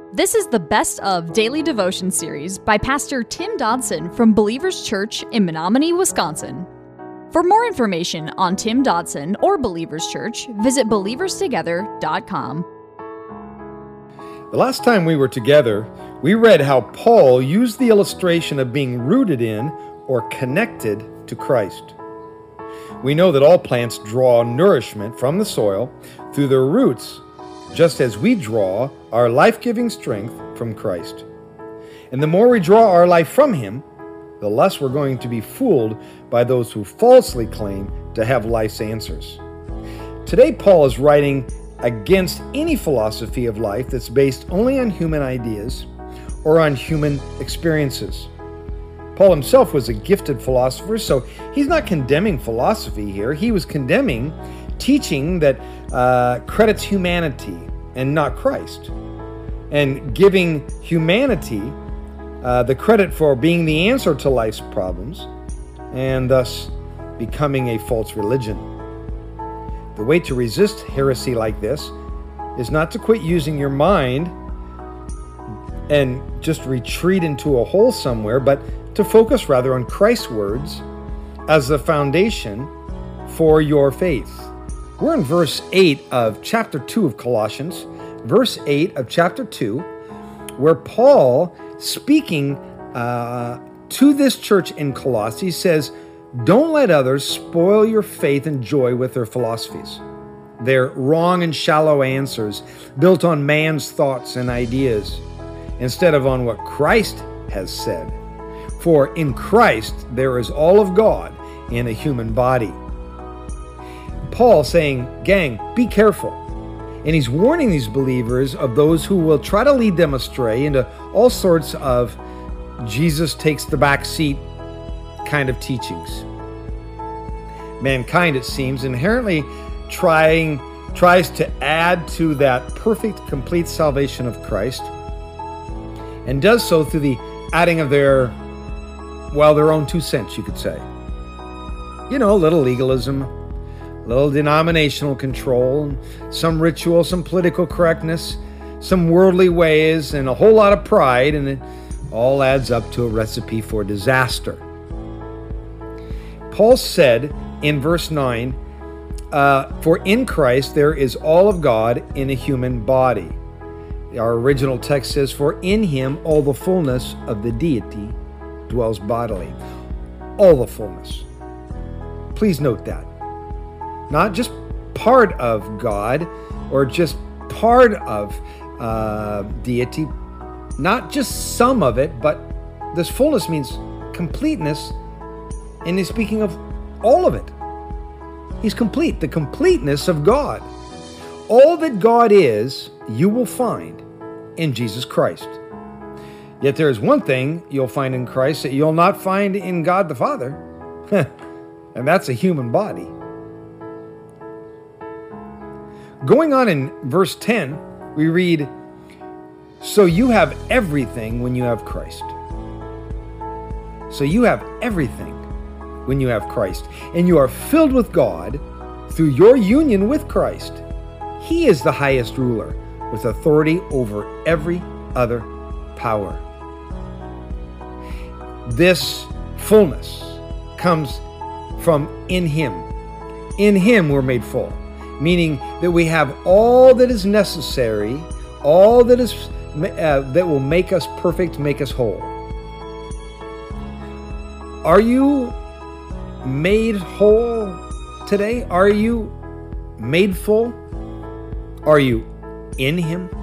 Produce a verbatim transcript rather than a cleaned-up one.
This is the Best of Daily Devotion series by Pastor Tim Dodson from Believers Church in Menominee, Wisconsin. For more information on Tim Dodson or Believers Church, visit believers together dot com. The last time we were together, we read how Paul used the illustration of being rooted in or connected to Christ. We know that all plants draw nourishment from the soil through their roots, just as we draw our life-giving strength from Christ. And the more we draw our life from Him, the less we're going to be fooled by those who falsely claim to have life's answers. Today, Paul is writing against any philosophy of life that's based only on human ideas or on human experiences. Paul himself was a gifted philosopher, so he's not condemning philosophy here. He was condemning teaching that uh, credits humanity and not Christ, and giving humanity uh, the credit for being the answer to life's problems, and thus becoming a false religion. The way to resist heresy like this is not to quit using your mind and just retreat into a hole somewhere, but to focus rather on Christ's words as the foundation for your faith. We're in verse eight of chapter two of Colossians, verse eight of chapter two, where Paul, speaking uh, to this church in Colossae, says, "Don't let others spoil your faith and joy with their philosophies, their wrong and shallow answers built on man's thoughts and ideas, instead of on what Christ has said. For in Christ there is all of God in a human body." Paul saying, gang, be careful. And he's warning these believers of those who will try to lead them astray into all sorts of Jesus takes the back seat kind of teachings. Mankind, it seems, inherently trying tries to add to that perfect, complete salvation of Christ, and does so through the adding of their, well, their own two cents, you could say. You know, a little legalism, a little denominational control, some ritual, some political correctness, some worldly ways, and a whole lot of pride, and it all adds up to a recipe for disaster. Paul said in verse nine, uh, "For in Christ there is all of God in a human body." Our original text says, "For in Him all the fullness of the deity dwells bodily." All the fullness. Please note that. Not just part of God or just part of uh, deity, not just some of it, but this fullness means completeness, and he's speaking of all of it. He's complete, the completeness of God. All that God is, you will find in Jesus Christ. Yet there is one thing you'll find in Christ that you'll not find in God the Father, and that's a human body. Going on in verse ten, we read, "So you have everything when you have Christ." So you have everything when you have Christ, and you are filled with God through your union with Christ. He is the highest ruler with authority over every other power. This fullness comes from in Him. In Him we're made full, meaning that we have all that is necessary, all that is uh, that will make us perfect, make us whole. Are you made whole today? Are you made full? Are you in Him?